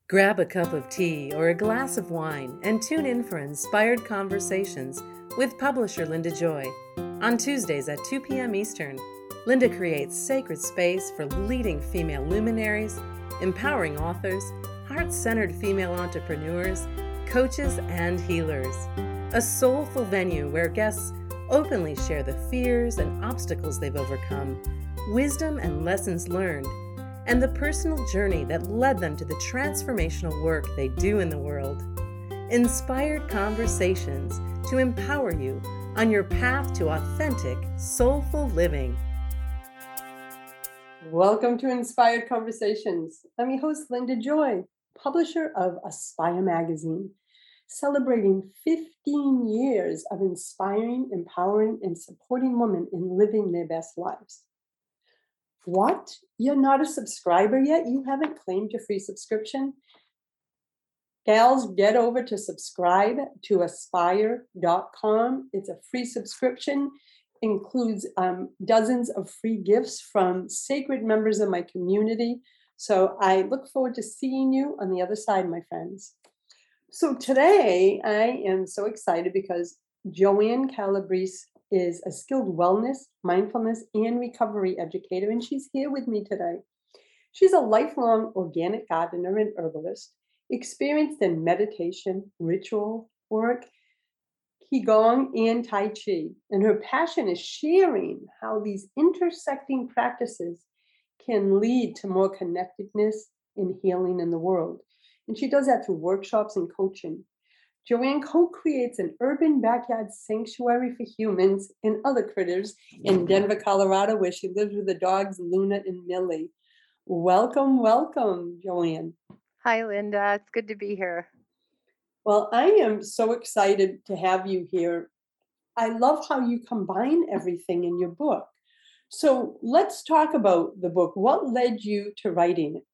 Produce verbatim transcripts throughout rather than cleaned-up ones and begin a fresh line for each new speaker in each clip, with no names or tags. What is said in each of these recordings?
Grab a cup of tea or a glass of wine and tune in for Inspired Conversations with publisher Linda Joy. On Tuesdays at two p.m. Eastern, Linda creates sacred space for leading female luminaries, empowering authors, heart-centered female entrepreneurs, coaches, and healers. A soulful venue where guests openly share the fears and obstacles they've overcome, wisdom and lessons learned, and the personal journey that led them to the transformational work they do in the world. Inspired Conversations to empower you on your path to authentic, soulful living.
Welcome to Inspired Conversations. I'm your host, Linda Joy, publisher of Aspire Magazine, celebrating fifteen years of inspiring, empowering, and supporting women in living their best lives. What? You're not a subscriber yet? You haven't claimed your free subscription? Gals, get over to subscribe to aspire dot com. It's a free subscription, includes um, dozens of free gifts from sacred members of my community. So I look forward to seeing you on the other side, my friends. So today I am so excited because Joanne Calabrese is a skilled wellness, mindfulness, and recovery educator, and she's here with me today. She's a lifelong organic gardener and herbalist, experienced in meditation, ritual work, Qigong, and Tai Chi. And her passion is sharing how these intersecting practices can lead to more connectedness and healing in the world. And she does that through workshops and coaching. Joanne co-creates an urban backyard sanctuary for humans and other critters in Denver, Colorado, where she lives with the dogs Luna and Millie. Welcome, welcome, Joanne.
Hi, Linda. It's good to be here.
Well, I am so excited to have you here. I love how you combine everything in your book. So let's talk about the book. What led you to writing it?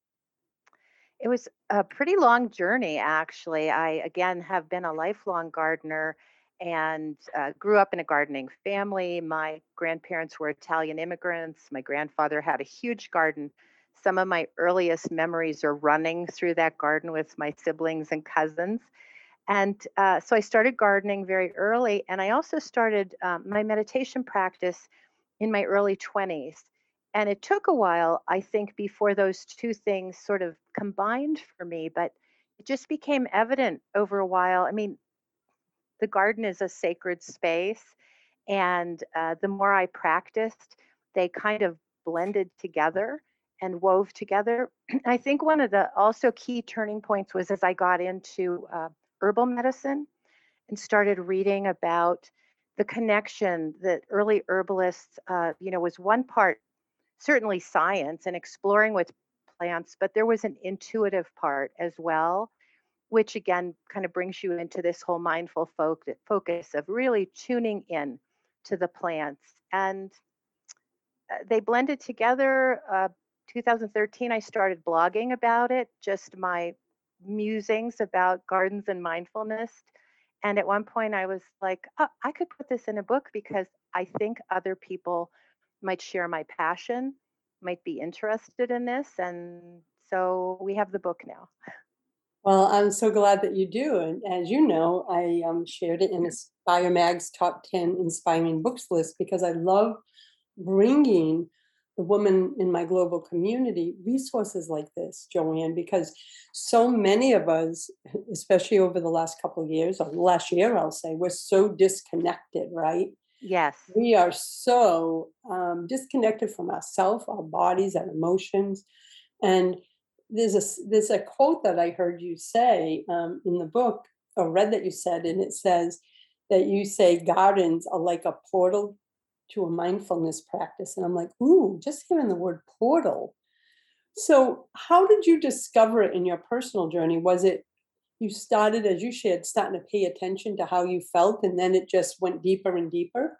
It was a pretty long journey, actually. I, again, have been a lifelong gardener and uh, grew up in a gardening family. My grandparents were Italian immigrants. My grandfather had a huge garden. Some of my earliest memories are running through that garden with my siblings and cousins. And uh, so I started gardening very early. And I also started um, my meditation practice in my early twenties. And it took a while, I think, before those two things sort of combined for me, but it just became evident over a while. I mean, the garden is a sacred space. And uh, the more I practiced, they kind of blended together and wove together. I think one of the also key turning points was as I got into uh, herbal medicine and started reading about the connection that early herbalists, uh, you know, was one part certainly science and exploring with plants, but there was an intuitive part as well, which again kind of brings you into this whole mindful fo- focus of really tuning in to the plants. And uh, they blended together. Uh, two thousand thirteen, I started blogging about it, just my musings about gardens and mindfulness. And at one point, I was like, oh, I could put this in a book because I think other people might share my passion, might be interested in this. And so we have the book now.
Well, I'm so glad that you do. And as you know, I um, shared it in Aspire Mag's top ten inspiring books list because I love bringing the woman in my global community resources like this, Joanne, because so many of us, especially over the last couple of years, or last year, I'll say, we're so disconnected, right?
Yes.
We are so um, disconnected from ourselves, our bodies, our emotions. And there's a, there's a quote that I heard you say um, in the book, or read that you said, and it says that you say gardens are like a portal to a mindfulness practice. And I'm like, ooh, just hearing the word portal. So how did you discover it in your personal journey? Was it you started, as you shared, starting to pay attention to how you felt, and then it just went deeper and deeper?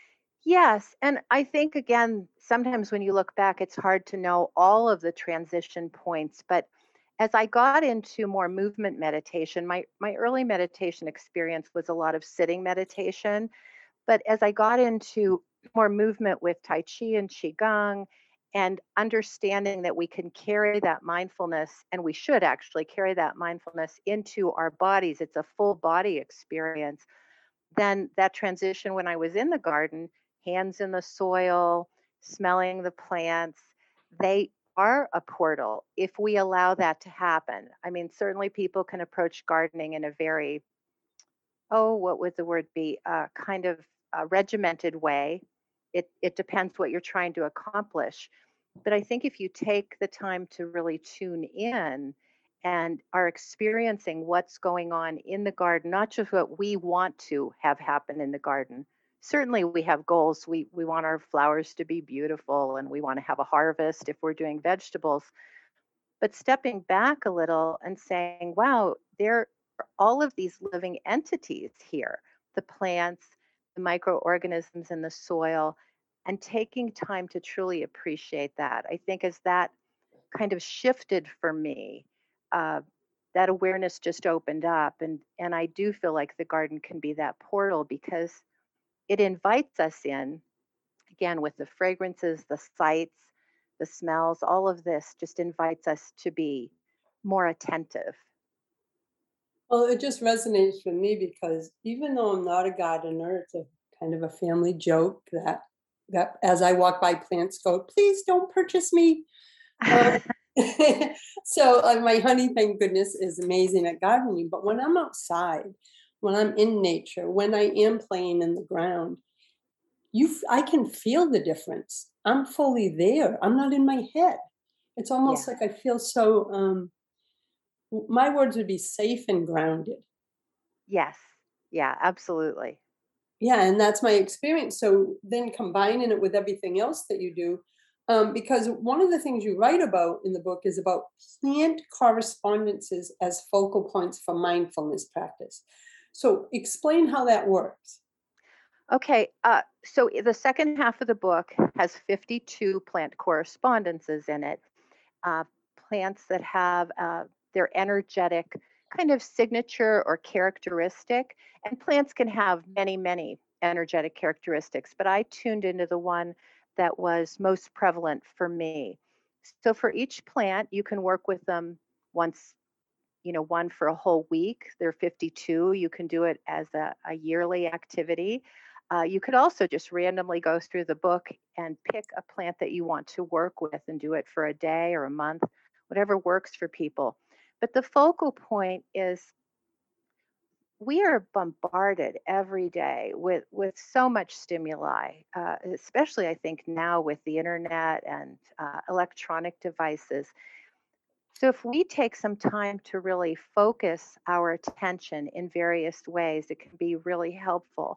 Yes. And I think, again, sometimes when you look back, it's hard to know all of the transition points. But as I got into more movement meditation, my, my early meditation experience was a lot of sitting meditation. But as I got into more movement with Tai Chi and Qigong and understanding that we can carry that mindfulness, and we should actually carry that mindfulness into our bodies. It's a full body experience. Then that transition when I was in the garden, hands in the soil, smelling the plants, they are a portal if we allow that to happen. I mean, certainly people can approach gardening in a very, oh, what would the word be? Uh, kind of a regimented way. It it depends what you're trying to accomplish. But I think if you take the time to really tune in and are experiencing what's going on in the garden, not just what we want to have happen in the garden. Certainly we have goals. We we want our flowers to be beautiful and we want to have a harvest if we're doing vegetables. But stepping back a little and saying, wow, there are all of these living entities here, the plants, the microorganisms in the soil, and taking time to truly appreciate that. I think as that kind of shifted for me, uh, that awareness just opened up. And, and I do feel like the garden can be that portal because it invites us in again with the fragrances, the sights, the smells, all of this just invites us to be more attentive.
Well, it just resonates with me because even though I'm not a gardener, it's a kind of a family joke that that as I walk by, plants go, "Please don't purchase me." Um, so uh, my honey, thank goodness, is amazing at gardening. But when I'm outside, when I'm in nature, when I am playing in the ground, you, f- I can feel the difference. I'm fully there. I'm not in my head. It's almost
Yeah.
like I feel so. Um, w- my words would be safe and grounded.
Yes. Yeah, absolutely.
Yeah, and that's my experience. So then combining it with everything else that you do, um, because one of the things you write about in the book is about plant correspondences as focal points for mindfulness practice. So explain how that works.
Okay, uh, so i- the second half of the book has fifty-two plant correspondences in it. Uh, Plants that have uh, their energetic kind of signature or characteristic, and plants can have many, many energetic characteristics, but I tuned into the one that was most prevalent for me. So for each plant, you can work with them once, you know, one for a whole week. There are fifty-two. You can do it as a, a yearly activity. Uh, you could also just randomly go through the book and pick a plant that you want to work with and do it for a day or a month, whatever works for people. But the focal point is we are bombarded every day with with so much stimuli, uh, especially I think now with the internet and uh, electronic devices. So, if we take some time to really focus our attention in various ways, it can be really helpful.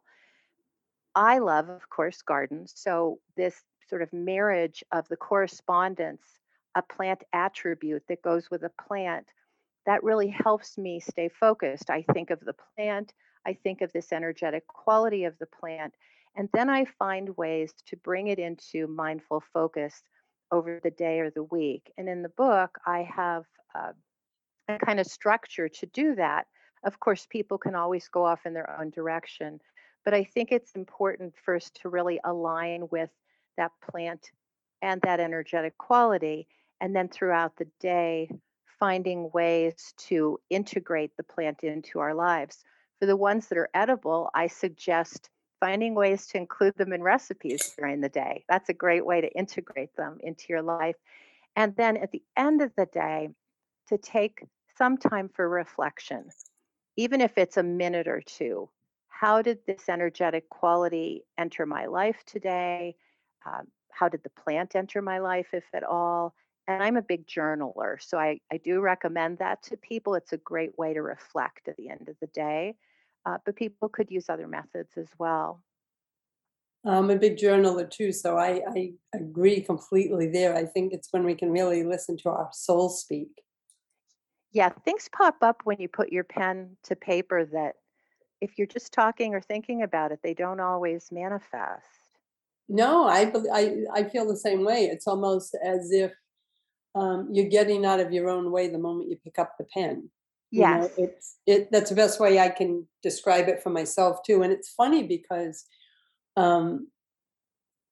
I love, of course, gardens. So, this sort of marriage of the correspondence, a plant attribute that goes with a plant, that really helps me stay focused. I think of the plant, I think of this energetic quality of the plant, and then I find ways to bring it into mindful focus over the day or the week. And in the book, I have uh, a kind of structure to do that. Of course, people can always go off in their own direction, but I think it's important first to really align with that plant and that energetic quality. And then throughout the day, finding ways to integrate the plant into our lives. For the ones that are edible, I suggest finding ways to include them in recipes during the day. That's a great way to integrate them into your life. And then at the end of the day, to take some time for reflection, even if it's a minute or two. How did this energetic quality enter my life today? Um, how did the plant enter my life, if at all? And I'm a big journaler, so I, I do recommend that to people. It's a great way to reflect at the end of the day, uh, but people could use other methods as well.
I'm a big journaler too, so I, I agree completely there. I think it's when we can really listen to our soul speak.
Yeah, things pop up when you put your pen to paper that if you're just talking or thinking about it, they don't always manifest.
No, I, bel- I, I feel the same way. It's almost as if um, you're getting out of your own way the moment you pick up the pen. You know,
Yes.
it's it. That's the best way I can describe it for myself too. And it's funny because um,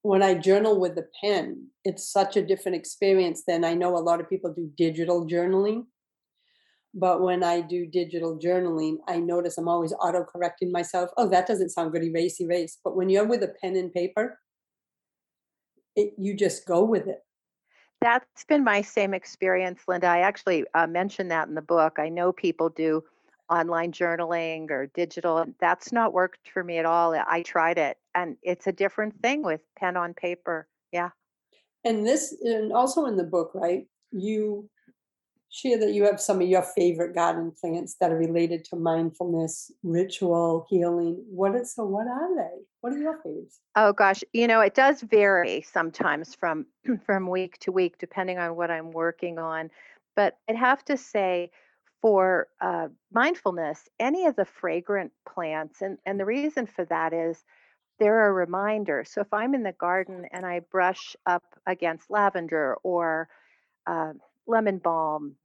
when I journal with a pen, it's such a different experience than I know a lot of people do digital journaling. But when I do digital journaling, I notice I'm always auto-correcting myself. Oh, that doesn't sound good. Erase, erase. But when you're with a pen and paper, it, you just go with it.
That's been my same experience, Linda. I actually uh, mentioned that in the book. I know people do online journaling or digital, and that's not worked for me at all. I tried it, and it's a different thing with pen on paper. Yeah.
And this, and also in the book, right? You share that you have some of your favorite garden plants that are related to mindfulness, ritual, healing. What is so? What are they? What are your favorites?
Oh gosh, you know, it does vary sometimes from from week to week depending on what I'm working on. But I'd have to say for uh, mindfulness, any of the fragrant plants, and, and the reason for that is they're a reminder. So if I'm in the garden and I brush up against lavender or uh, lemon balm,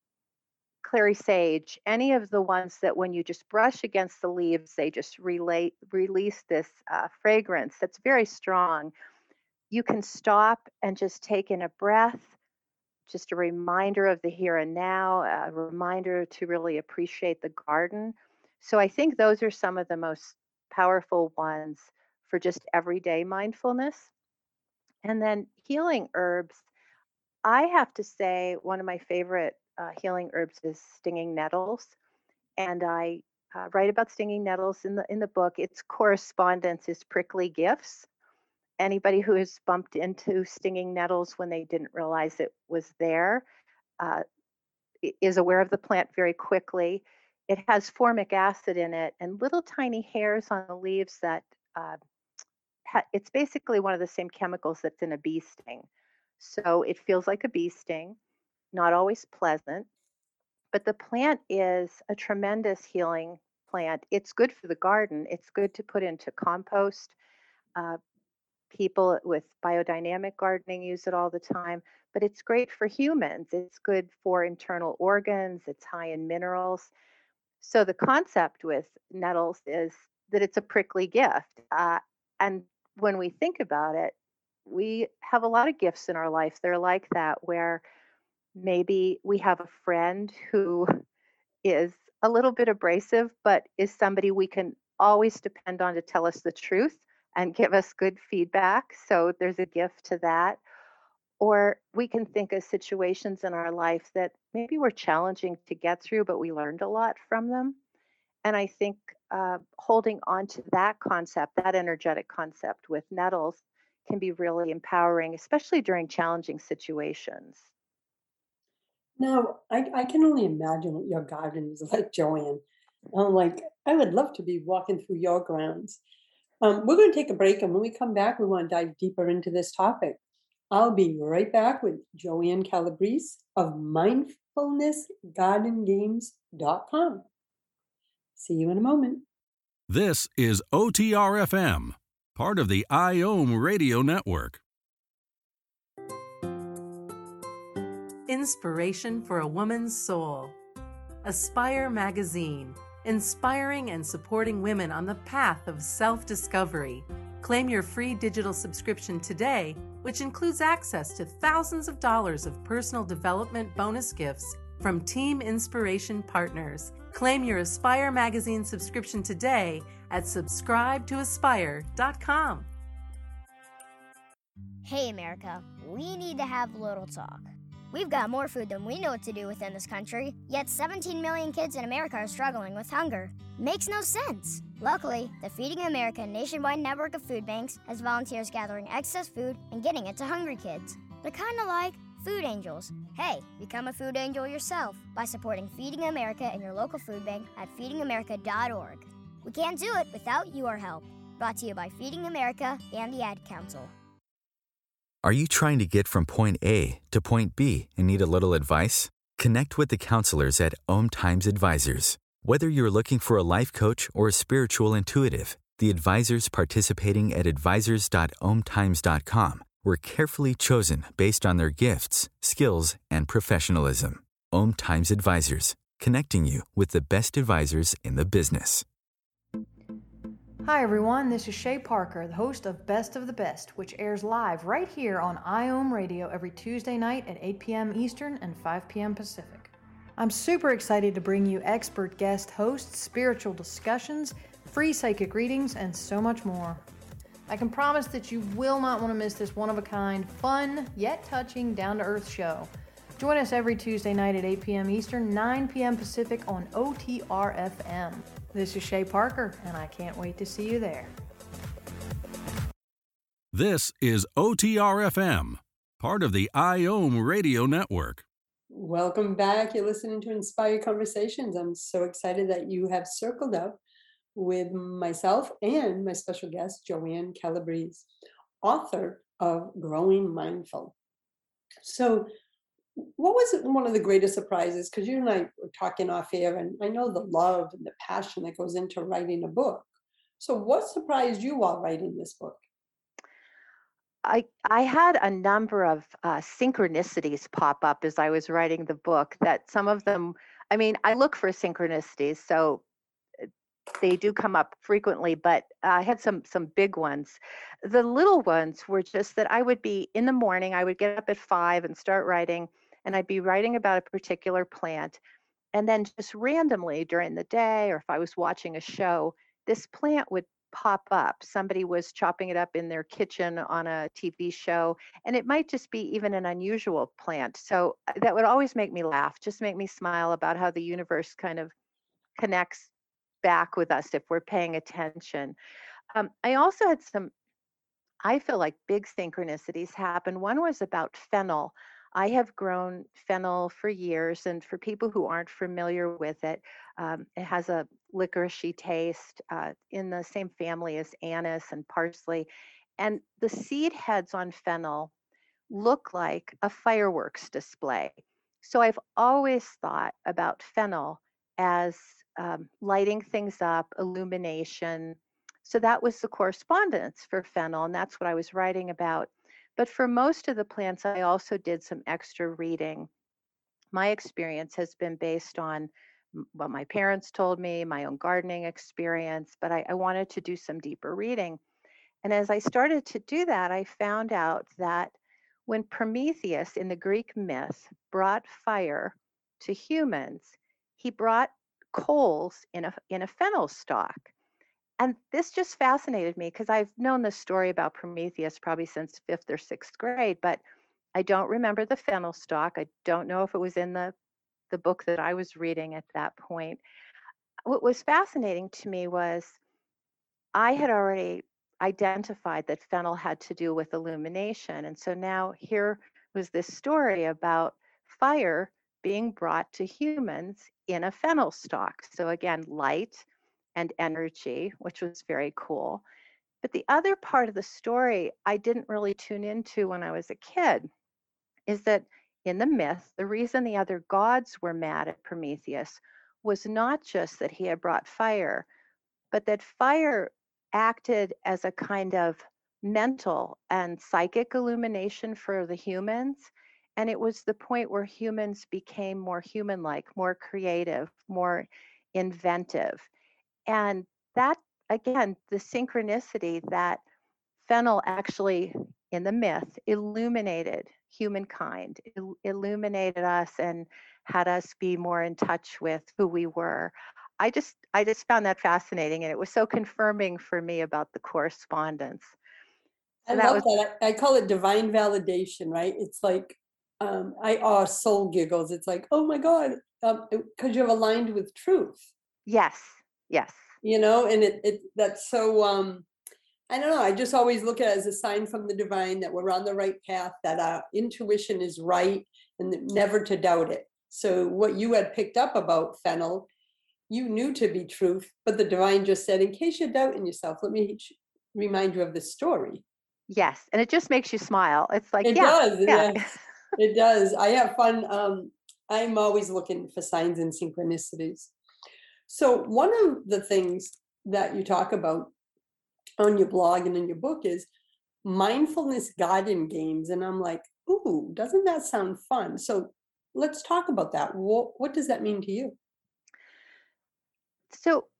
clary sage, any of the ones that when you just brush against the leaves, they just relate, release this uh, fragrance that's very strong. You can stop and just take in a breath, just a reminder of the here and now, a reminder to really appreciate the garden. So I think those are some of the most powerful ones for just everyday mindfulness. And then healing herbs. I have to say, one of my favorite uh, healing herbs is stinging nettles, and I uh, write about stinging nettles in the in the book. Its correspondence is prickly gifts. Anybody who has bumped into stinging nettles when they didn't realize it was there uh, is aware of the plant very quickly. It has formic acid in it and little tiny hairs on the leaves that uh, ha- it's basically one of the same chemicals that's in a bee sting. So it feels like a bee sting, not always pleasant, but the plant is a tremendous healing plant. It's good for the garden. It's good to put into compost. Uh, People with biodynamic gardening use it all the time, but it's great for humans. It's good for internal organs. It's high in minerals. So the concept with nettles is that it's a prickly gift. Uh, and when we think about it, we have a lot of gifts in our life. They're like that, where maybe we have a friend who is a little bit abrasive, but is somebody we can always depend on to tell us the truth and give us good feedback. So there's a gift to that. Or we can think of situations in our life that maybe were challenging to get through, but we learned a lot from them. And I think uh, holding on to that concept, that energetic concept with nettles, can be really empowering, especially during challenging situations.
Now, I, I can only imagine what your garden is like, Joanne. I'm like, I would love to be walking through your grounds. Um, we're going to take a break, and when we come back, we want to dive deeper into this topic. I'll be right back with Joanne Calabrese of mindfulness garden games dot com. See you in a moment.
This is O T R F M, part of the I O M Radio Network.
Inspiration for a Woman's Soul. Aspire Magazine, inspiring and supporting women on the path of self-discovery. Claim your free digital subscription today, which includes access to thousands of dollars of personal development bonus gifts from Team Inspiration partners. Claim your Aspire Magazine subscription today at subscribe to aspire dot com.
Hey America, we need to have a little talk. We've got more food than we know what to do with in this country, yet seventeen million kids in America are struggling with hunger. Makes no sense. Luckily, the Feeding America nationwide network of food banks has volunteers gathering excess food and getting it to hungry kids. They're kind of like food angels. Hey, become a food angel yourself by supporting Feeding America in your local food bank at feeding america dot org. We can't do it without your help. Brought to you by Feeding America and the Ad Council.
Are you trying to get from point A to point B and need a little advice? Connect with the counselors at Om Times Advisors. Whether you're looking for a life coach or a spiritual intuitive, the advisors participating at advisors dot om times dot com were carefully chosen based on their gifts, skills, and professionalism. Om Times Advisors, connecting you with the best advisors in the business.
Hi everyone, this is Shay Parker, the host of Best of the Best, which airs live right here on IOM Radio every Tuesday night at eight p.m. Eastern and five p.m. Pacific. I'm super excited to bring you expert guest hosts, spiritual discussions, free psychic readings, and so much more. I can promise that you will not want to miss this one-of-a-kind, fun, yet touching, down-to-earth show. Join us every Tuesday night at eight p.m. Eastern, nine p.m. Pacific on O T R F M. This is Shay Parker, and I can't wait to see you there.
This is O T R F M, part of the IOM Radio Network.
Welcome back. You're listening to Inspired Conversations. I'm so excited that you have circled up with myself and my special guest, Joanne Calabrese, author of Growing Mindful. So what was one of the greatest surprises? Because you and I were talking off air, and I know the love and the passion that goes into writing a book. So what surprised you while writing this book?
I, I had a number of uh, synchronicities pop up as I was writing the book, that some of them, I mean, I look for synchronicities, so they do come up frequently, but I had some some big ones. The little ones were just that I would be in the morning, I would get up at five and start writing, and I'd be writing about a particular plant. And then just randomly during the day, or if I was watching a show, this plant would pop up. Somebody was chopping it up in their kitchen on a T V show, and it might just be even an unusual plant. So uh, that would always make me laugh, just make me smile about how the universe kind of connects back with us if we're paying attention. Um, I also had some, I feel like big synchronicities happen. One was about fennel. I have grown fennel for years, and for people who aren't familiar with it, um, it has a licoricey taste, uh, in the same family as anise and parsley. And the seed heads on fennel look like a fireworks display. So I've always thought about fennel as um, lighting things up, illumination. So that was the correspondence for fennel, and that's what I was writing about. But for most of the plants, I also did some extra reading. My experience has been based on m- what my parents told me, my own gardening experience, but I, I wanted to do some deeper reading. And as I started to do that, I found out that when Prometheus in the Greek myth brought fire to humans, he brought coals in a in a fennel stalk. And this just fascinated me because I've known this story about Prometheus probably since fifth or sixth grade, but I don't remember the fennel stalk. I don't know if it was in the the book that I was reading at that point. What was fascinating to me was I had already identified that fennel had to do with illumination. And so now here was this story about fire being brought to humans in a fennel stalk. So again, light and energy, which was very cool. But the other part of the story I didn't really tune into when I was a kid is that in the myth, the reason the other gods were mad at Prometheus was not just that he had brought fire, but that fire acted as a kind of mental and psychic illumination for the humans. And it was the point where humans became more human like, more creative, more inventive. And that, again, the synchronicity that fennel actually, in the myth, illuminated humankind, il- illuminated us and had us be more in touch with who we were. I just I just found that fascinating, and it was so confirming for me about the correspondence.
I
So that
love
was
that. I, I call it divine validation, right? It's like, um, I, oh, soul giggles. It's like, oh my God, um, because you're aligned with truth,
yes, yes.
you know, and it, it that's so, um, I don't know. I just always look at it as a sign from the divine that we're on the right path, that our intuition is right, and that never to doubt it. So what you had picked up about fennel, you knew to be truth, but the divine just said, in case you're doubting yourself, let me sh- remind you of this story.
Yes, and it just makes you smile. It's like,
It
yeah,
does,
yeah.
yes, it does. I have fun. Um, I'm always looking for signs and synchronicities. So one of the things that you talk about on your blog and in your book is mindfulness garden games. And I'm like, ooh, doesn't that sound fun? So let's talk about that. What, what does that mean to you?
So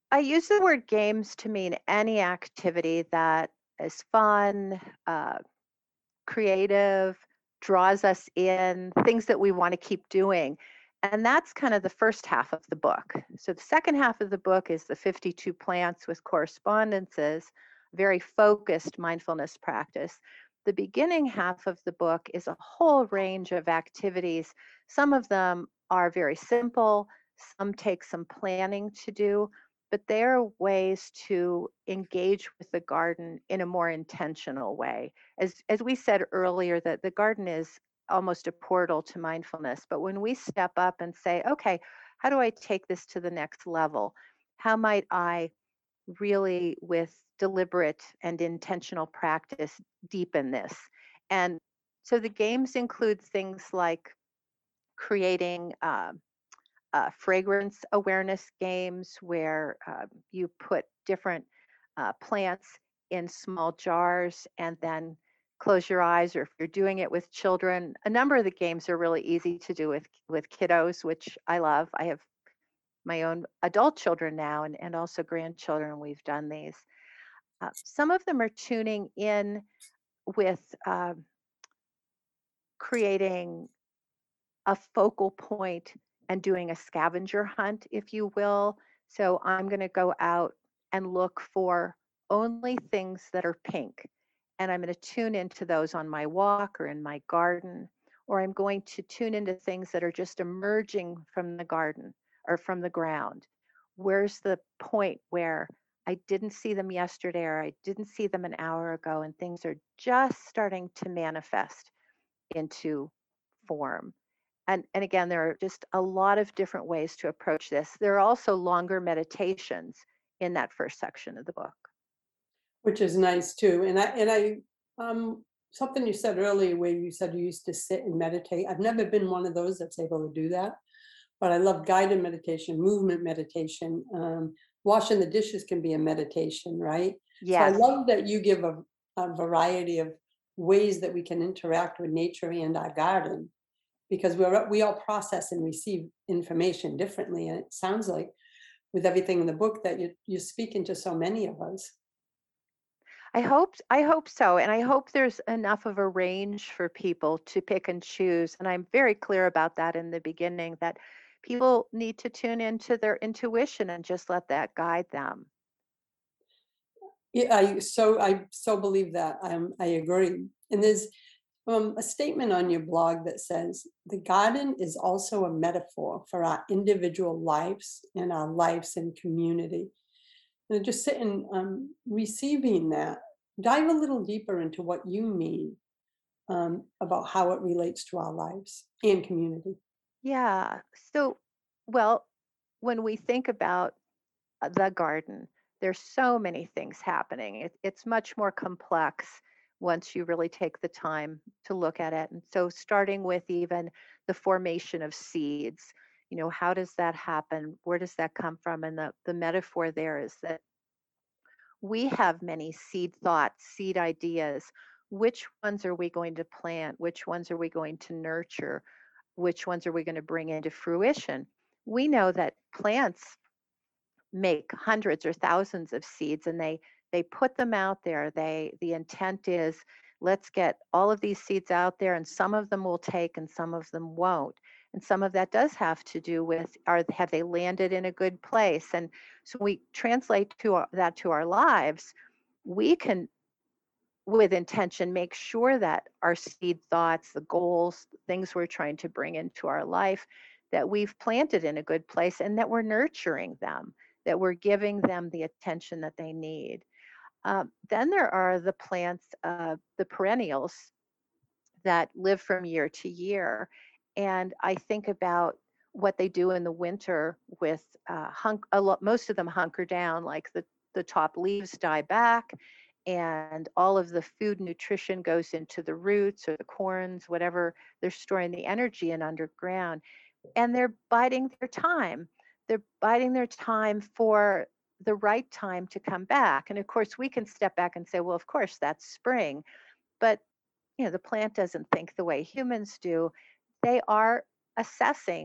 I use the word games to mean any activity that is fun, uh, creative, draws us in, things that we want to keep doing. And that's kind of the first half of the book. So the second half of the book is the fifty-two plants with correspondences, very focused mindfulness practice. The beginning half of the book is a whole range of activities. Some of them are very simple, some take some planning to do, but they're ways to engage with the garden in a more intentional way. As as we said earlier, that the garden is almost a portal to mindfulness. But when we step up and say, okay, how do I take this to the next level? How might I really, with deliberate and intentional practice, deepen this? And so the games include things like creating uh, uh, fragrance awareness games where uh, you put different uh, plants in small jars and then close your eyes, or if you're doing it with children, a number of the games are really easy to do with with kiddos, which I love. I have my own adult children now, and, and also grandchildren. We've done these. Uh, some of them are tuning in with um, creating a focal point and doing a scavenger hunt, if you will. So I'm going to go out and look for only things that are pink. And I'm going to tune into those on my walk or in my garden, or I'm going to tune into things that are just emerging from the garden or from the ground. Where's the point where I didn't see them yesterday or I didn't see them an hour ago and things are just starting to manifest into form? And, and again, there are just a lot of different ways to approach this. There are also longer meditations in that first section of the book.
Which is nice too. And I and I um something you said earlier where you said you used to sit and meditate. I've never been one of those that's able to do that, but I love guided meditation, movement meditation. Um, washing the dishes can be a meditation, right? So I
Yes.
love that you give a, a variety of ways that we can interact with nature and our garden, because we're we all process and receive information differently. And it sounds like with everything in the book that you you're speaking to so many of us.
I hope I hope so. And I hope there's enough of a range for people to pick and choose. And I'm very clear about that in the beginning, that people need to tune into their intuition and just let that guide them.
Yeah, I so I so believe that. Um, I agree. And there's um, a statement on your blog that says the garden is also a metaphor for our individual lives and our lives in community. And just sitting, um, receiving that, dive a little deeper into what you mean um, about how it relates to our lives and community.
Yeah. So, well, when we think about uh, the garden, there's so many things happening. It, it's much more complex once you really take the time to look at it. And so, starting with even the formation of seeds, you know, how does that happen? Where does that come from? And the, the metaphor there is that we have many seed thoughts, seed ideas. Which ones are we going to plant? Which ones are we going to nurture? Which ones are we going to bring into fruition? We know that plants make hundreds or thousands of seeds, and they they put them out there. They the intent is, let's get all of these seeds out there, and some of them will take and some of them won't. And some of that does have to do with, are have they landed in a good place? And so we translate to our, that to our lives. We can, with intention, make sure that our seed thoughts, the goals, the things we're trying to bring into our life, that we've planted in a good place and that we're nurturing them, that we're giving them the attention that they need. Um, then there are the plants, uh, the perennials that live from year to year. And I think about what they do in the winter with uh, hunk, a lot, most of them hunker down, like the, the top leaves die back and all of the food nutrition goes into the roots or the corns, whatever they're storing the energy in underground. And they're biding their time. They're biding their time for the right time to come back. And of course, we can step back and say, well, of course, that's spring. But you know, the plant doesn't think the way humans do. They are assessing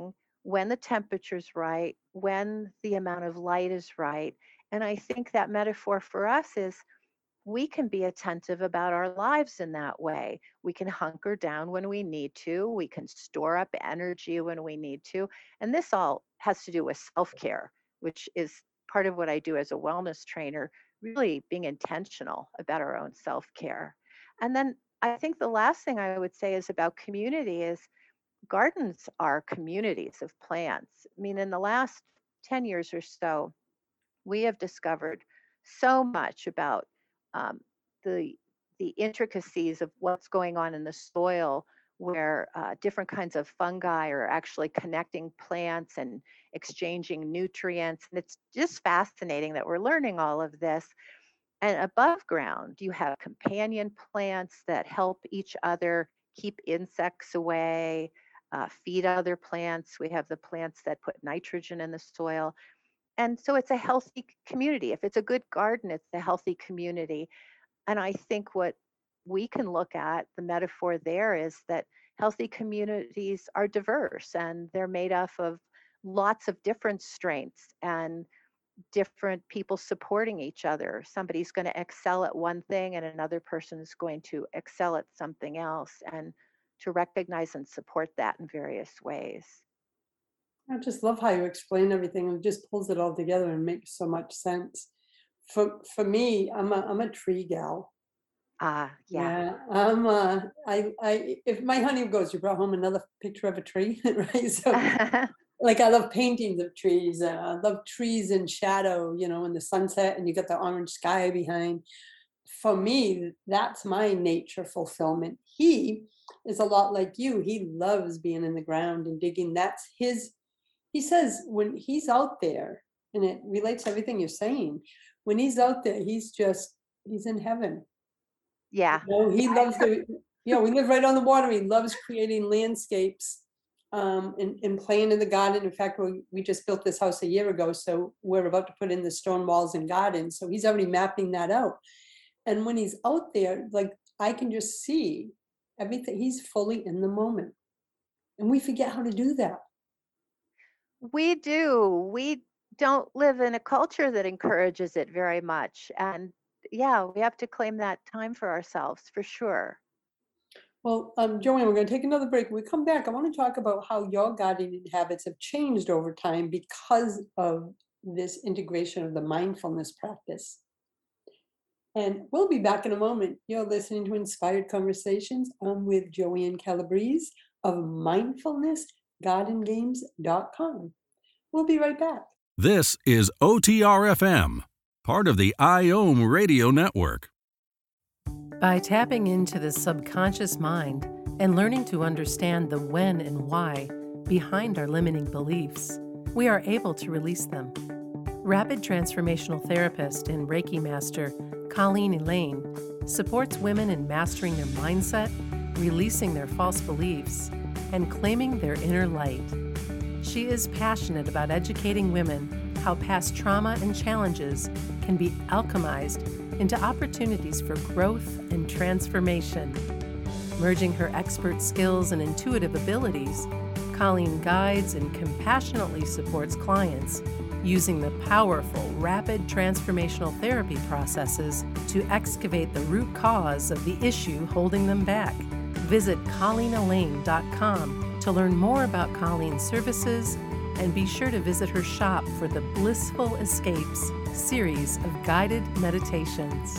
when the temperature's right, when the amount of light is right. And I think that metaphor for us is we can be attentive about our lives in that way. We can hunker down when we need to. We can store up energy when we need to. And this all has to do with self-care, which is part of what I do as a wellness trainer, really being intentional about our own self-care. And then I think the last thing I would say is about community is gardens are communities of plants. I mean, in the last ten years or so, we have discovered so much about um, the the intricacies of what's going on in the soil, where uh, different kinds of fungi are actually connecting plants and exchanging nutrients. And it's just fascinating that we're learning all of this. And above ground, you have companion plants that help each other keep insects away, uh, feed other plants. We have the plants that put nitrogen in the soil. And so it's a healthy community. If it's a good garden, it's a healthy community. And I think what we can look at, the metaphor there is that healthy communities are diverse and they're made up of lots of different strengths and different people supporting each other. Somebody's going to excel at one thing and another person is going to excel at something else, and to recognize and support that in various ways.
I just love how you explain everything. It just pulls it all together and makes so much sense. For for me, I'm a I'm a tree gal.
Ah, yeah.
Yeah, I'm uh I I if my honey goes, you brought home another picture of a tree, right? So like I love paintings of trees. Uh, I love trees in shadow, you know, in the sunset, and you got the orange sky behind. For me, that's my nature fulfillment. He is a lot like you. He loves being in the ground and digging. That's his. He says when he's out there, and it relates to everything you're saying. When he's out there, he's just he's in heaven.
Yeah.
You know, he loves the. You know, we live right on the water. He loves creating landscapes. Um, and, and playing in the garden. In fact, we, we just built this house a year ago, so we're about to put in the stone walls and garden. So he's already mapping that out. And when he's out there, like I can just see everything. He's fully in the moment. And we forget how to do that.
We do. We don't live in a culture that encourages it very much. And yeah, we have to claim that time for ourselves for sure.
Well, um, Joanne, we're going to take another break. When we come back, I want to talk about how your gardening habits have changed over time because of this integration of the mindfulness practice. And we'll be back in a moment. You're listening to Inspired Conversations. I'm with Joanne Calabrese of mindfulness garden games dot com. We'll be right back.
This is O T R F M, part of the I O M Radio Network.
By tapping into the subconscious mind and learning to understand the when and why behind our limiting beliefs, we are able to release them. Rapid transformational therapist and Reiki master Colleen Elaine supports women in mastering their mindset, releasing their false beliefs, and claiming their inner light. She is passionate about educating women how past trauma and challenges can be alchemized into opportunities for growth and transformation. Merging her expert skills and intuitive abilities, Colleen guides and compassionately supports clients using the powerful rapid transformational therapy processes to excavate the root cause of the issue holding them back. Visit colleen elaine dot com to learn more about Colleen's services, and be sure to visit her shop for the Blissful Escapes series of guided meditations.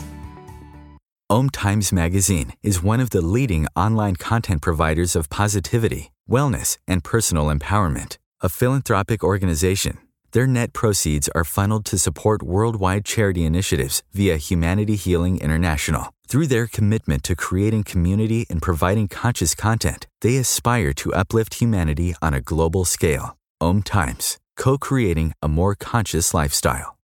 Om Times Magazine is one of the leading online content providers of positivity, wellness, and personal empowerment. A philanthropic organization, their net proceeds are funneled to support worldwide charity initiatives via Humanity Healing International. Through their commitment to creating community and providing conscious content, they aspire to uplift humanity on a global scale. Om Times, co-creating a more conscious lifestyle.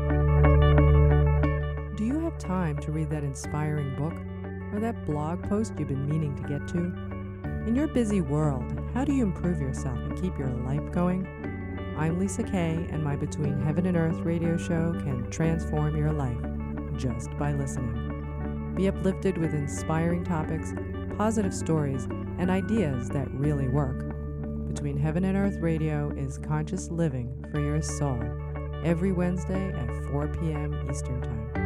Do you have time to read that inspiring book or that blog post you've been meaning to get to? In your busy world, how do you improve yourself and keep your life going? I'm Lisa Kay, and my Between Heaven and Earth radio show can transform your life just by listening. Be uplifted with inspiring topics, positive stories, and ideas that really work. Between Heaven and Earth Radio is Conscious Living for Your Soul, every Wednesday at four p.m. Eastern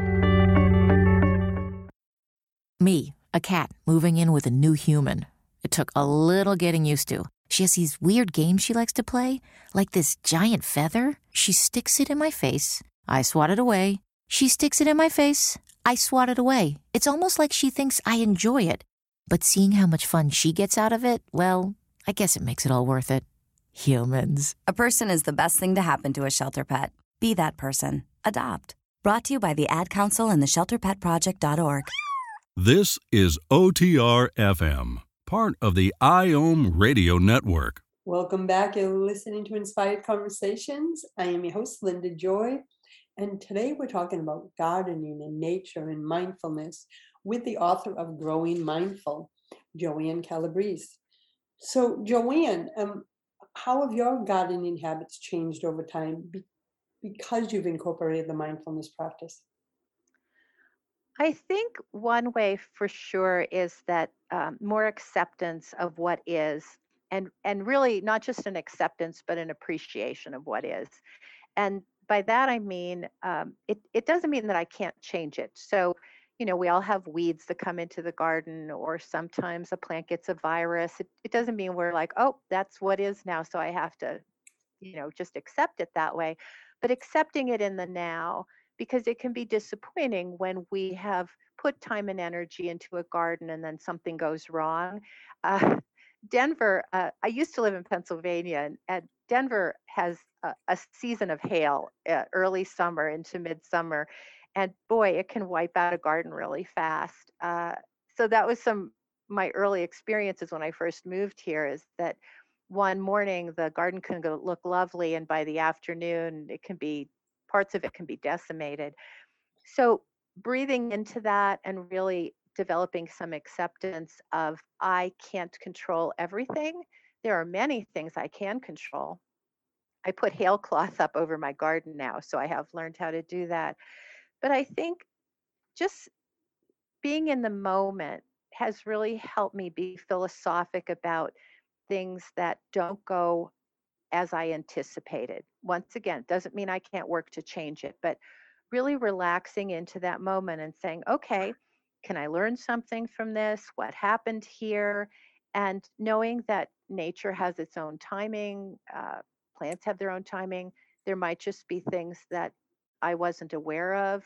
Time.
Me, a cat, moving in with a new human. It took a little getting used to. She has these weird games she likes to play, like this giant feather. She sticks it in my face. I swat it away. She sticks it in my face. I swat it away. It's almost like she thinks I enjoy it. But seeing how much fun she gets out of it, well, I guess it makes it all worth it. Humans.
A person is the best thing to happen to a shelter pet. Be that person. Adopt. Brought to you by the Ad Council and the shelter pet project dot org.
This is O T R F M, part of the I O M Radio Network.
Welcome back. You're listening to Inspired Conversations. I am your host, Linda Joy. And today we're talking about gardening and nature and mindfulness with the author of Growing Mindful, Joanne Calabrese. So, Joanne, um, how have your gardening habits changed over time be- because you've incorporated the mindfulness practice?
I think one way for sure is that um, more acceptance of what is, and and really not just an acceptance, but an appreciation of what is. And by that I mean um, it it doesn't mean that I can't change it. So, you know, we all have weeds that come into the garden, or sometimes a plant gets a virus. It, it doesn't mean we're like, oh, that's what is now, so I have to, you know, just accept it that way. But accepting it in the now, because it can be disappointing when we have put time and energy into a garden and then something goes wrong. Uh, Denver, uh, I used to live in Pennsylvania, and, and Denver has a, a season of hail, uh, early summer into midsummer. And boy, it can wipe out a garden really fast. Uh, so that was some my early experiences when I first moved here, is that one morning the garden can go look lovely, and by the afternoon it can be, parts of it can be decimated. So breathing into that and really developing some acceptance of I can't control everything. There are many things I can control. I put hailcloth up over my garden now, so I have learned how to do that. But I think just being in the moment has really helped me be philosophic about things that don't go as I anticipated. Once again, doesn't mean I can't work to change it, but really relaxing into that moment and saying, okay, can I learn something from this? What happened here? And knowing that nature has its own timing, uh, plants have their own timing. There might just be things that I wasn't aware of,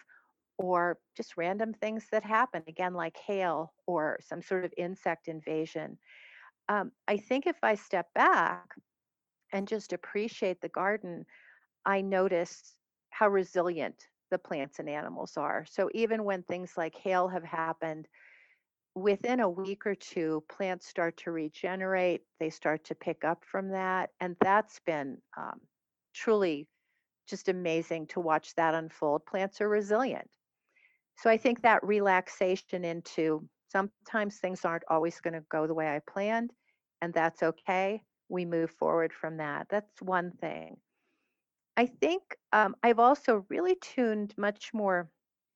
or just random things that happen, again, like hail or some sort of insect invasion. Um, I think if I step back and just appreciate the garden, I notice how resilient the plants and animals are. So even when things like hail have happened, within a week or two, plants start to regenerate, they start to pick up from that. And that's been um, truly just amazing to watch that unfold. Plants are resilient. So I think that relaxation into sometimes things aren't always going to go the way I planned, and that's okay. We move forward from that. That's one thing. I think um, I've also really tuned much more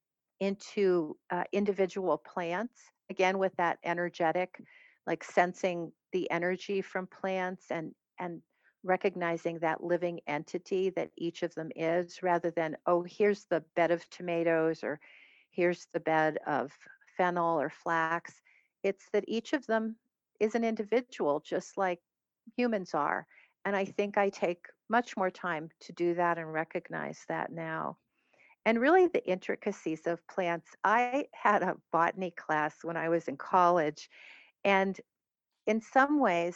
into uh, individual plants, again, with that energetic, like sensing the energy from plants and and recognizing that living entity that each of them is, rather than, oh, here's the bed of tomatoes, or here's the bed of fennel or flax. It's that each of them is an individual, just like humans are. And I think I take much more time to do that and recognize that now. And really, the intricacies of plants. I had a botany class when I was in college, and in some ways,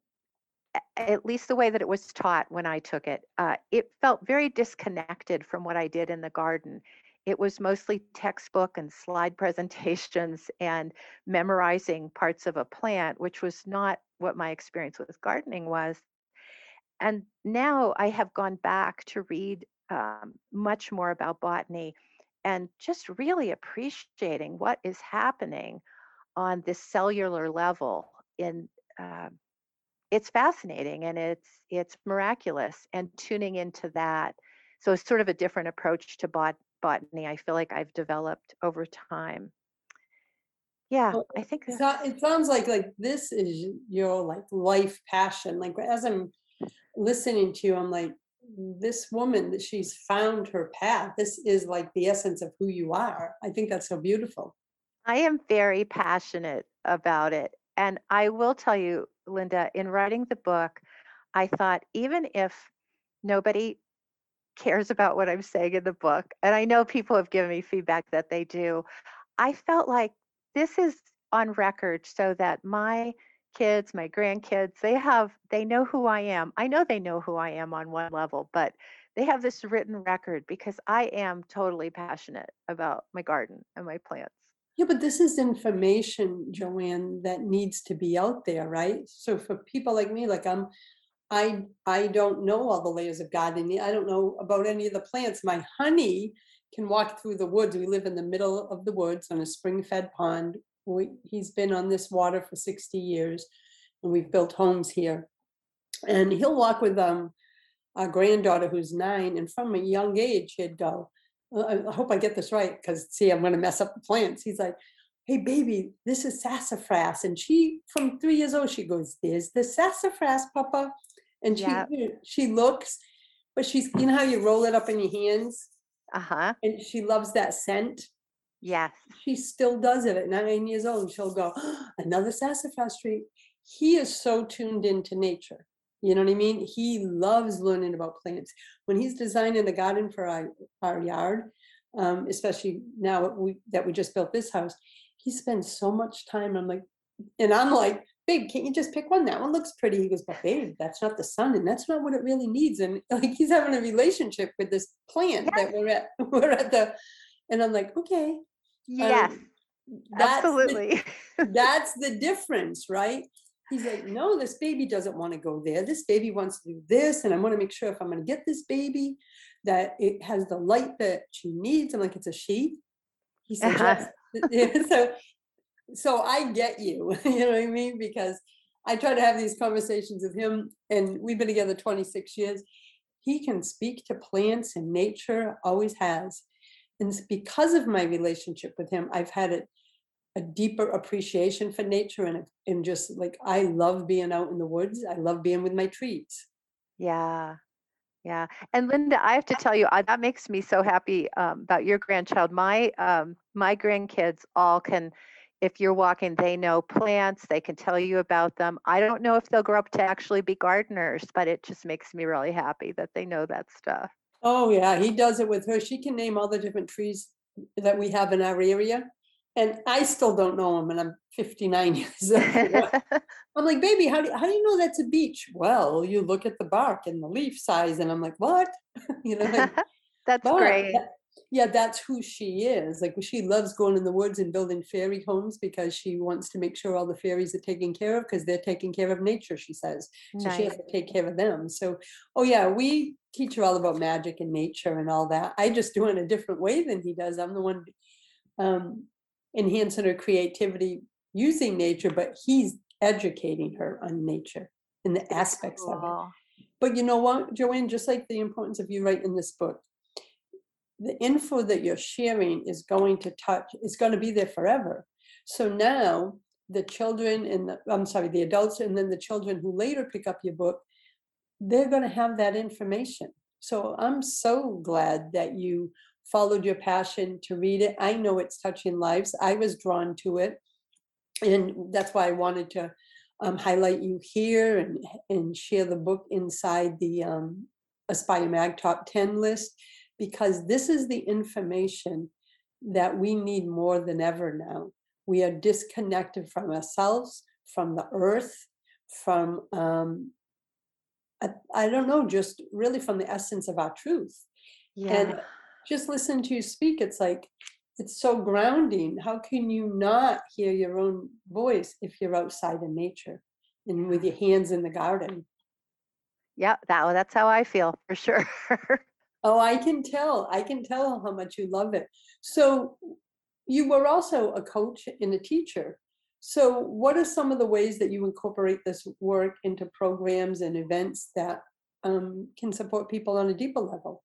a- at least the way that it was taught when I took it, uh, it felt very disconnected from what I did in the garden. It was mostly textbook and slide presentations and memorizing parts of a plant, which was not what my experience with gardening was. And now I have gone back to read um, much more about botany and just really appreciating what is happening on this cellular level. In uh, It's fascinating, and it's it's miraculous, and tuning into that. So it's sort of a different approach to bot- botany. I feel like I've developed over time. Yeah,
Well,
I think
It
that's
sou- it sounds like like this is your like life passion. Like as I'm listening to you, I'm like, this woman that she's found her path. This is like the essence of who you are. I think that's so beautiful.
I am very passionate about it. And I will tell you, Linda, in writing the book, I thought even if nobody cares about what I'm saying in the book, and I know people have given me feedback that they do, I felt like this is on record so that my kids, my grandkids, they have, they know who I am. I know they know who I am on one level, but they have this written record because I am totally passionate about my garden and my plants.
Yeah, but this is information, Joanne, that needs to be out there, right? So for people like me, like I'm, I I don't know all the layers of gardening. I don't know about any of the plants. My honey can walk through the woods. We live in the middle of the woods on a spring-fed pond. We, he's been on this water for sixty years, and we've built homes here. And he'll walk with um our granddaughter who's nine, and from a young age he'd go, uh, I I hope I get this right because see, I'm going to mess up the plants. He's like, "Hey, baby, this is sassafras," and she, from three years old, she goes, "There's the sassafras, Papa," and she
Yeah.
she looks, but she's, you know how you roll it up in your hands,
Uh-huh.
and she loves that scent.
Yes.
She still does it at nine years old. She'll go, another sassafras tree. He is so tuned into nature. You know what I mean? He loves learning about plants. When he's designing a garden for our, our yard, um, especially now we, that we just built this house, he spends so much time. I'm like, and I'm like, babe, can't you just pick one? That one looks pretty. He goes, but babe, that's not the sun, and that's not what it really needs. And like he's having a relationship with this plant
Yes.
that we're at. We're at the, and I'm like, okay,
Yes.
um, that's the,
Absolutely.
that's the difference, right? He's like, no, this baby doesn't want to go there. This baby wants to do this, and I want to make sure if I'm going to get this baby that it has the light that she needs. I'm like, it's a she. He said,
Uh-huh.
yes. so, so I get you. You know what I mean? Because I try to have these conversations with him, and we've been together twenty-six years. He can speak to plants and nature, always has. And it's because of my relationship with him, I've had a, a deeper appreciation for nature, and, and just like, I love being out in the woods. I love being with my trees.
Yeah. Yeah. And Linda, I have to tell you, uh, that makes me so happy um, about your grandchild. My um, my grandkids all can, if you're walking, they know plants. They can tell you about them. I don't know if they'll grow up to actually be gardeners, but it just makes me really happy that they know that stuff.
Oh yeah, he does it with her. She can name all the different trees that we have in our area. And I still don't know them, and I'm fifty-nine years old. I'm like, baby, how do, how do you know that's a beech? Well, you look at the bark and the leaf size, and I'm like, what? You know, like,
That's
but
great.
that- yeah, that's who she is. Like she loves going in the woods and building fairy homes because she wants to make sure all the fairies are taken care of because they're taking care of nature, she says. So she has
Nice.
to take care of them. So, oh yeah, we teach her all about magic and nature and all that. I just do it in a different way than he does. I'm the one um, enhancing her creativity using nature, but he's educating her on nature and the aspects of it.
Cool.
But you know what, Joanne, just like the importance of you writing this book, the info that you're sharing is going to touch, it's going to be there forever. So now the children and the, I'm sorry, the adults and then the children who later pick up your book, they're going to have that information. So I'm so glad that you followed your passion to read it. I know it's touching lives. I was drawn to it. And that's why I wanted to um, highlight you here and, and share the book inside the um, Aspire Mag Top ten list, because this is the information that we need more than ever now. We are disconnected from ourselves, from the earth, from, um, I, I don't know, just really from the essence of our truth.
Yeah.
And just listen to you speak, it's like, it's so grounding. How can you not hear your own voice if you're outside in nature and with your hands in the garden?
Yeah, that, well, that's how I feel for sure.
Oh, I can tell. I can tell how much you love it. So you were also a coach and a teacher. So what are some of the ways that you incorporate this work into programs and events that um, can support people on a deeper level?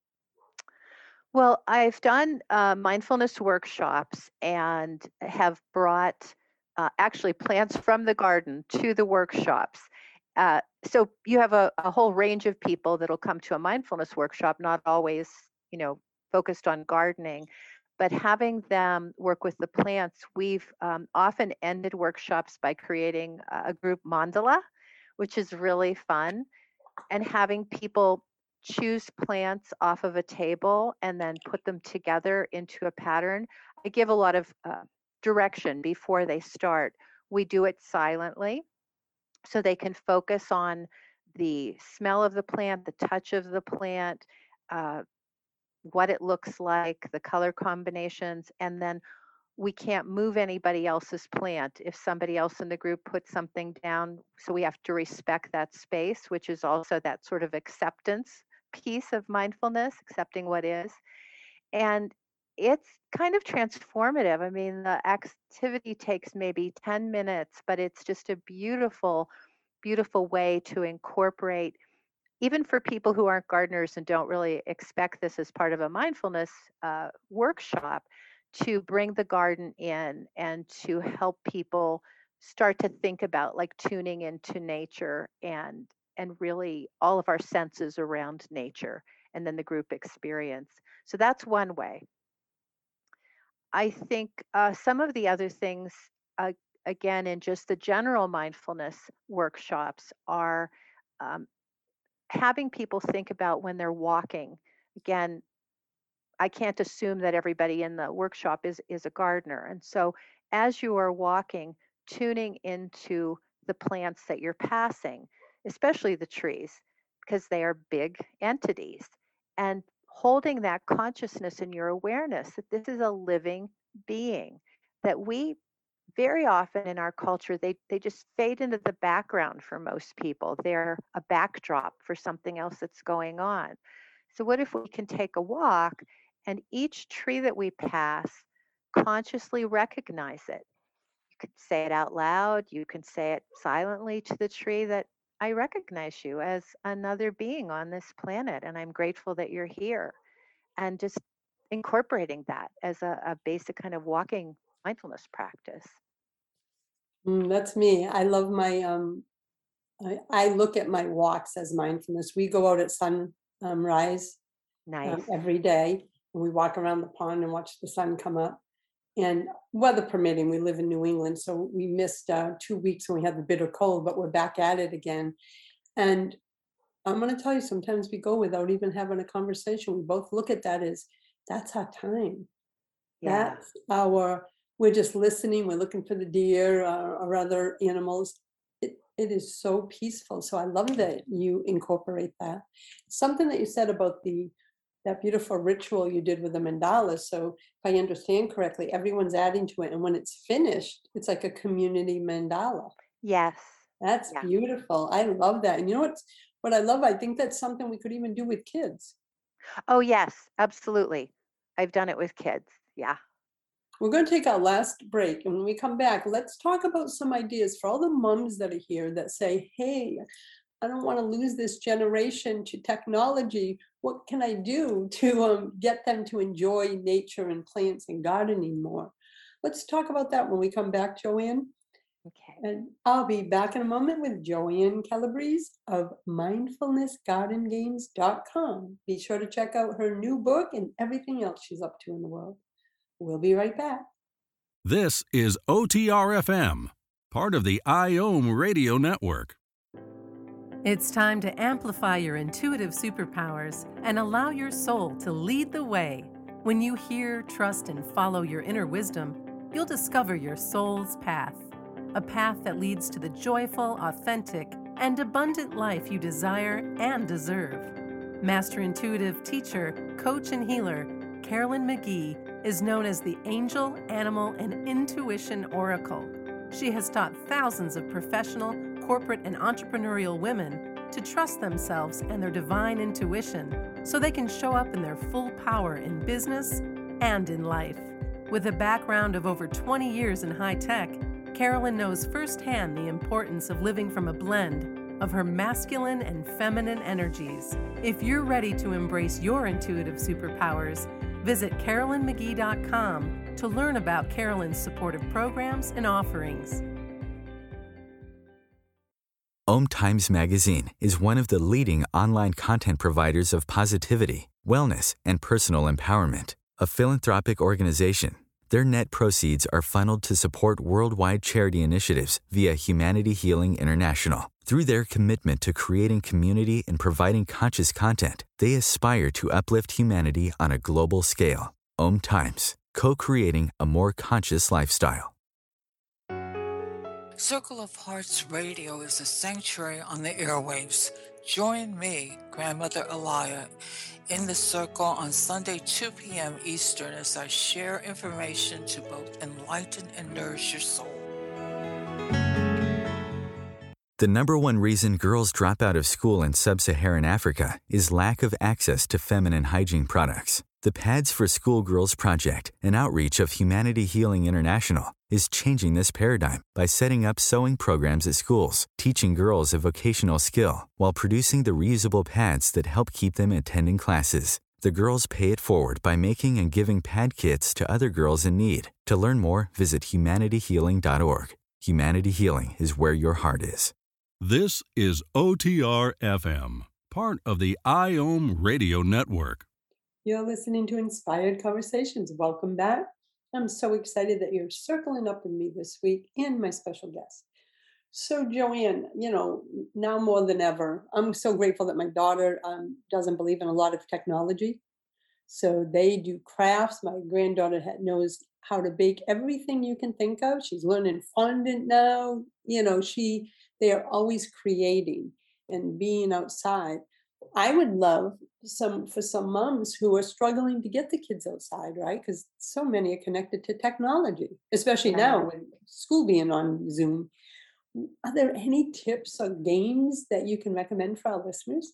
Well, I've done uh, mindfulness workshops and have brought uh, actually plants from the garden to the workshops. Uh, so you have a, a whole range of people that'll come to a mindfulness workshop, not always, you know, focused on gardening, but having them work with the plants. We've um, often ended workshops by creating a group mandala, which is really fun, and having people choose plants off of a table and then put them together into a pattern. I give a lot of uh, direction before they start. We do it silently so they can focus on the smell of the plant, the touch of the plant, uh, what it looks like, the color combinations, and then we can't move anybody else's plant if somebody else in the group puts something down. So we have to respect that space, which is also that sort of acceptance piece of mindfulness, accepting what is. And it's kind of transformative. I mean, the activity takes maybe ten minutes, but it's just a beautiful, beautiful way to incorporate, even for people who aren't gardeners and don't really expect this as part of a mindfulness uh, workshop, to bring the garden in and to help people start to think about like tuning into nature and and really all of our senses around nature, and then the group experience. So that's one way. I think uh, some of the other things, uh, again, in just the general mindfulness workshops, are um, having people think about when they're walking. Again, I can't assume that everybody in the workshop is, is a gardener. And so as you are walking, tuning into the plants that you're passing, especially the trees, because they are big entities, and holding that consciousness in your awareness that this is a living being, that we very often in our culture, they, they just fade into the background for most people. They're a backdrop for something else that's going on. So what if we can take a walk and each tree that we pass, consciously recognize it? You could say it out loud. You can say it silently to the tree that I recognize you as another being on this planet, and I'm grateful that you're here. And just incorporating that as a, a basic kind of walking mindfulness practice.
Mm, that's me. I love my, um, I, I look at my walks as mindfulness. We go out at sunrise um, rise,
Nice.
um, every day. And we walk around the pond and watch the sun come up. And weather permitting, we live in New England, so we missed uh, two weeks when we had the bitter cold, but we're back at it again. And I'm going to tell you, sometimes we go without even having a conversation. We both look at that as, that's our time.
Yeah.
That's our, we're just listening. We're looking for the deer uh, or other animals. It, it is so peaceful. So I love that you incorporate that. Something that you said about the that beautiful ritual you did with the mandala. So if I understand correctly, everyone's adding to it. And when it's finished, it's like a community mandala.
Yes.
That's
Yeah.
beautiful. I love that. And you know what's, what I love? I think that's something we could even do with kids.
Oh, yes, absolutely. I've done it with kids. Yeah.
We're going to take our last break. And when we come back, let's talk about some ideas for all the moms that are here that say, hey, I don't want to lose this generation to technology. What can I do to um, get them to enjoy nature and plants and gardening more? Let's talk about that when we come back, Joanne.
Okay.
And I'll be back in a moment with Joanne Calabrese of mindfulness garden games dot com. Be sure to check out her new book and everything else she's up to in the world. We'll be right back.
This is O T R F M, part of the I O M Radio Network.
It's time to amplify your intuitive superpowers and allow your soul to lead the way. When you hear, trust, and follow your inner wisdom, you'll discover your soul's path, a path that leads to the joyful, authentic, and abundant life you desire and deserve. Master intuitive teacher, coach, and healer, Carolyn McGee is known as the Angel, Animal, and Intuition Oracle. She has taught thousands of professional, corporate, and entrepreneurial women to trust themselves and their divine intuition so they can show up in their full power in business and in life. With a background of over twenty years in high tech, Carolyn knows firsthand the importance of living from a blend of her masculine and feminine energies. If you're ready to embrace your intuitive superpowers, visit carolyn mcgee dot com to learn about Carolyn's supportive programs and offerings.
Om Times Magazine is one of the leading online content providers of positivity, wellness, and personal empowerment. A philanthropic organization, their net proceeds are funneled to support worldwide charity initiatives via Humanity Healing International. Through their commitment to creating community and providing conscious content, they aspire to uplift humanity on a global scale. Om Times, co-creating a more conscious lifestyle.
Circle of Hearts Radio is a sanctuary on the airwaves. Join me, Grandmother Elia, in the circle on Sunday, two p.m. Eastern, as I share information to both enlighten and nourish your soul.
The number one reason girls drop out of school in sub-Saharan Africa is lack of access to feminine hygiene products. The Pads for Schoolgirls Project, an outreach of Humanity Healing International, is changing this paradigm by setting up sewing programs at schools, teaching girls a vocational skill, while producing the reusable pads that help keep them attending classes. The girls pay it forward by making and giving pad kits to other girls in need. To learn more, visit humanity healing dot org. Humanity Healing is where your heart is.
This is O T R F M, part of the IOM Radio Network.
You're listening to Inspired Conversations. Welcome back. I'm so excited that you're circling up with me this week and my special guest. So, Joanne, you know, now more than ever, I'm so grateful that my daughter um, doesn't believe in a lot of technology. So they do crafts. My granddaughter ha- knows how to bake everything you can think of. She's learning fondant now. You know, she they are always creating and being outside. I would love some for some moms who are struggling to get the kids outside, right? Because so many are connected to technology, especially
Yeah.
now with school being on Zoom. Are there any tips or games that you can recommend for our listeners?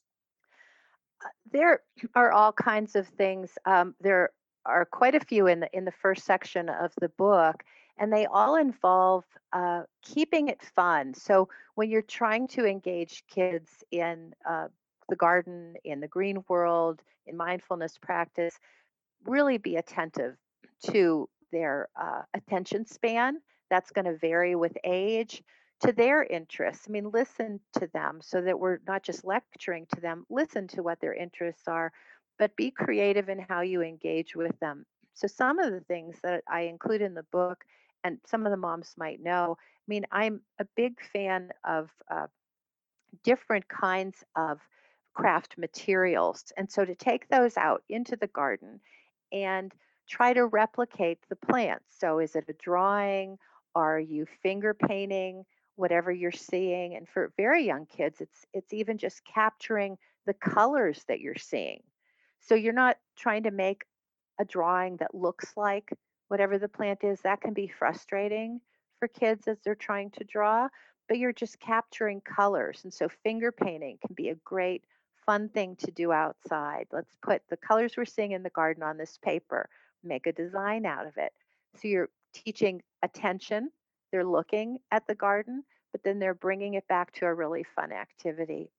There are all kinds of things. Um, there are quite a few in the in the first section of the book, and they all involve uh, keeping it fun. So when you're trying to engage kids in uh, the garden, in the green world, in mindfulness practice, really be attentive to their uh, attention span. That's going to vary with age, to their interests. I mean, listen to them so that we're not just lecturing to them, listen to what their interests are, but be creative in how you engage with them. So, some of the things that I include in the book, and some of the moms might know, I mean, I'm a big fan of uh, different kinds of craft materials. And so to take those out into the garden and try to replicate the plants. So is it a drawing? Are you finger painting whatever you're seeing? And for very young kids, it's it's even just capturing the colors that you're seeing. So you're not trying to make a drawing that looks like whatever the plant is. That can be frustrating for kids as they're trying to draw, but you're just capturing colors. And so finger painting can be a great fun thing to do outside. Let's put the colors we're seeing in the garden on this paper, make a design out of it. So you're teaching attention. They're looking at the garden, but then they're bringing it back to a really fun activity.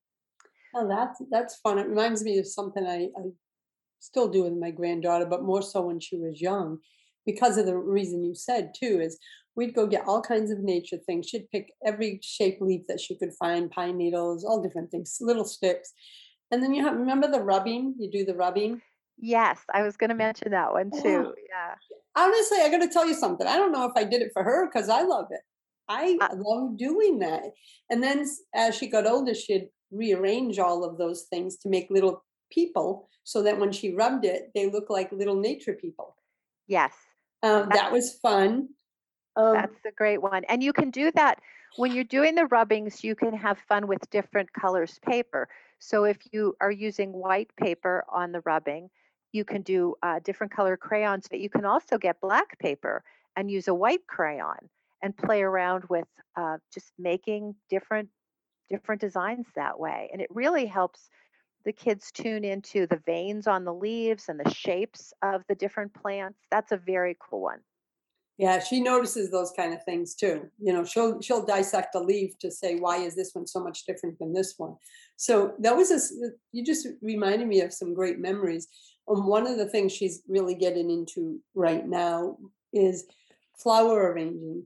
Oh, that's that's fun. It reminds me of something I, I still do with my granddaughter, but more so when she was young, because of the reason you said too, is we'd go get all kinds of nature things. She'd pick every shape leaf that she could find, pine needles, all different things, little sticks. And then you have, remember the rubbing? You do the rubbing.
Yes, I was going to mention that one
Oh,
too. Yeah.
honestly, I got to tell you something. I don't know if I did it for her because I love it. I
Uh,
love doing that. And then s- as she got older, she'd rearrange all of those things to make little people so that when she rubbed it, they look like little nature people.
yes.
Um,
That
that was fun. Um,
That's a great one. And you can do that when you're doing the rubbings, you can have fun with different colors paper. So if you are using white paper on the rubbing, you can do uh, different color crayons, but you can also get black paper and use a white crayon and play around with uh, just making different different designs that way. And it really helps the kids tune into the veins on the leaves and the shapes of the different plants. That's a very cool one.
Yeah, she notices those kind of things too. You know, she'll she'll dissect a leaf to say, why is this one so much different than this one? So that was a, s- you just reminded me of some great memories. Um, one of the things she's really getting into right now is flower arranging.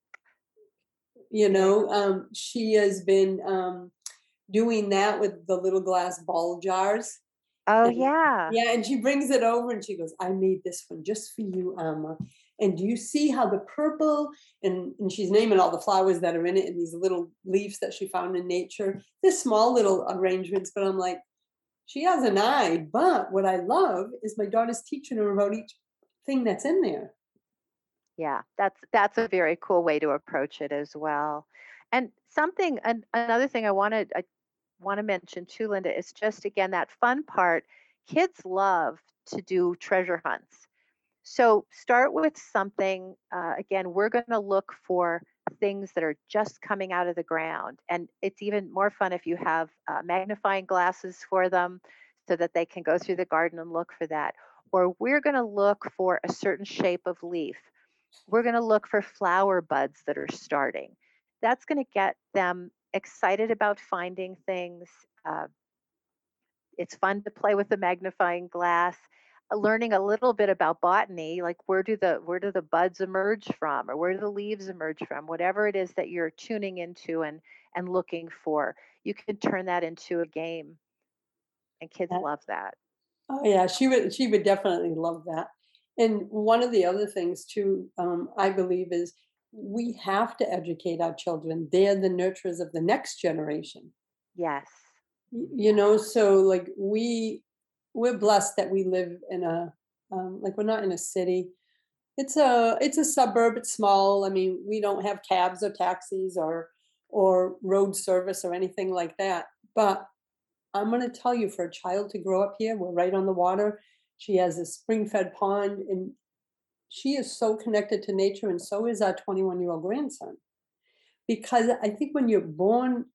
You
Yeah.
know, um, she has been um, doing that with the little glass ball jars.
Oh,
And
yeah.
yeah, and she brings it over and she goes, I made this one just for you, Alma. And do you see how the purple and, and she's naming all the flowers that are in it and these little leaves that she found in nature. They're small little arrangements, but I'm like, she has an eye. But what I love is my daughter's teaching her about each thing that's in there.
Yeah, that's that's a very cool way to approach it as well. And something an, another thing I wanted I want to mention too, Linda, is just again that fun part. Kids love to do treasure hunts. So start with something. Uh, again, we're going to look for things that are just coming out of the ground. And it's even more fun if you have uh, magnifying glasses for them so that they can go through the garden and look for that. Or we're going to look for a certain shape of leaf. We're going to look for flower buds that are starting. That's going to get them excited about finding things. Uh, it's fun to play with the magnifying glass, uh, learning a little bit about botany, like where do the where do the buds emerge from, or where do the leaves emerge from, whatever it is that you're tuning into and and looking for. You can turn that into a game, and kids
Uh,
love that.
Oh yeah, she would she would definitely love that. And one of the other things too, um, I believe is we have to educate our children. They're the nurturers of the next generation.
Yes.
Y- You know, so like we we're blessed that we live in a um, like we're not in a city. It's a it's a suburb. It's small. I mean, we don't have cabs or taxis or or road service or anything like that. But I'm going to tell you, for a child to grow up here, we're right on the water. She has a spring-fed pond, and she is so connected to nature, and so is our twenty-one-year-old grandson. Because I think when you're born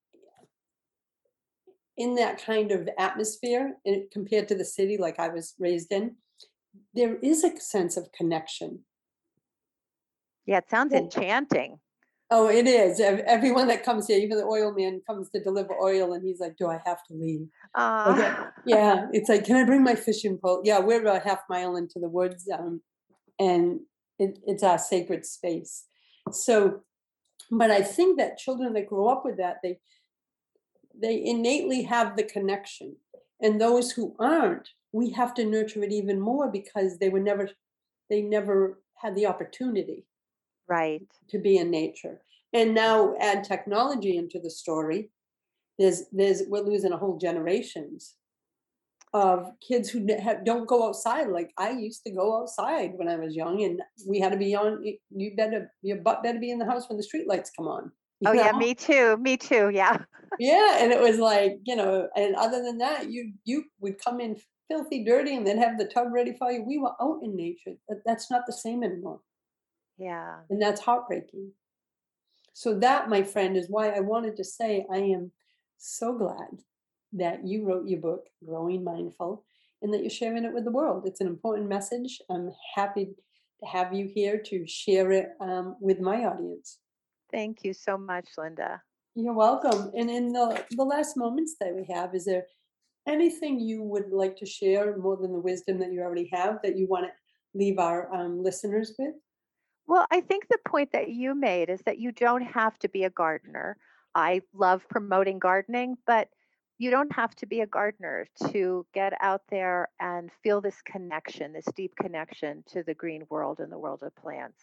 in that kind of atmosphere, and compared to the city, like I was raised in, there is a sense of connection.
Yeah, it sounds
Well,
enchanting.
oh, it is. Ev- Everyone that comes here, even the oil man comes to deliver oil, and he's like, "Do I have to leave?" Okay.
Uh,
Yeah, it's like, "Can I bring my fishing pole?" Yeah, we're about half mile into the woods, um, and it, it's our sacred space. So, but I think that children that grow up with that, they they innately have the connection, and those who aren't, we have to nurture it even more because they were never they never had the opportunity
right.
to be in nature. And now add technology into the story. There's there's we're losing a whole generations of kids who ne- have, don't go outside. Like I used to go outside when I was young, and we had to be on. y- You better your butt better be in the house when the street lights come on.
Oh
You
yeah,
know?
me too. Me too. Yeah.
Yeah, and it was like, you know. And other than that, you you would come in filthy dirty, and then have the tub ready for you. We were out in nature. That, that's not the same anymore,
Yeah.
and that's heartbreaking. So that, my friend, is why I wanted to say I am so glad that you wrote your book, Growing Mindful, and that you're sharing it with the world. It's an important message. I'm happy to have you here to share it um, with my audience.
Thank you so much, Linda.
You're welcome. And in the, the last moments that we have, is there anything you would like to share more than the wisdom that you already have that you want to leave our um, listeners with?
Well, I think the point that you made is that you don't have to be a gardener. I love promoting gardening, but you don't have to be a gardener to get out there and feel this connection, this deep connection to the green world and the world of plants.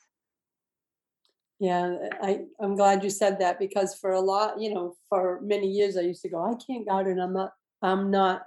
Yeah, I, I'm glad you said that because for a lot, you know, for many years I used to go, I can't garden. I'm not, I'm not,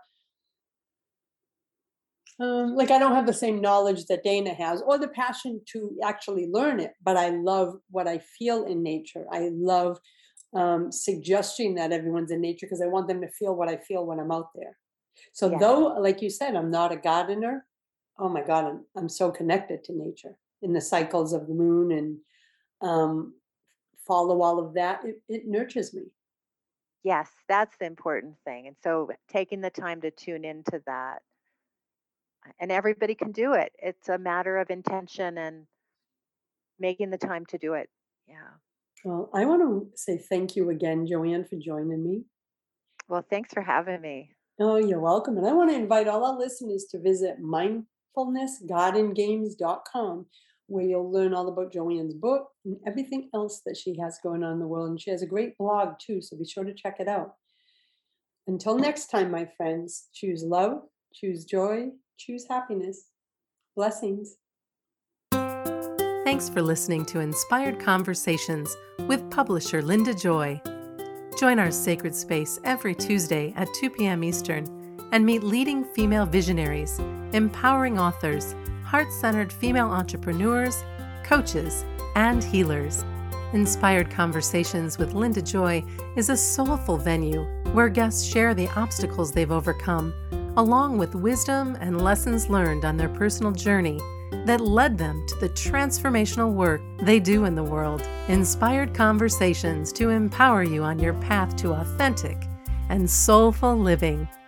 um, like I don't have the same knowledge that Dana has or the passion to actually learn it, but I love what I feel in nature. I love um, suggesting that everyone's in nature because I want them to feel what I feel when I'm out there. So
Yes.
though, like you said, I'm not a gardener, oh my God, I'm, I'm so connected to nature in the cycles of the moon and um, follow all of that. It, it nurtures me.
Yes, that's the important thing. And so taking the time to tune into that, and everybody can do it. It's a matter of intention and making the time to do it. Yeah.
Well, I want to say thank you again, Joanne, for joining me.
Well, thanks for having me.
Oh, you're welcome. And I want to invite all our listeners to visit mindfulness garden games dot com, where you'll learn all about Joanne's book and everything else that she has going on in the world. And she has a great blog too, so be sure to check it out. Until next time, my friends, choose love, choose joy, choose happiness. Blessings.
Thanks for listening to Inspired Conversations with publisher Linda Joy. Join our sacred space every Tuesday at two p.m. Eastern and meet leading female visionaries, empowering authors, heart-centered female entrepreneurs, coaches, and healers. Inspired Conversations with Linda Joy is a soulful venue where guests share the obstacles they've overcome, along with wisdom and lessons learned on their personal journey that led them to the transformational work they do in the world. Inspired Conversations to empower you on your path to authentic and soulful living.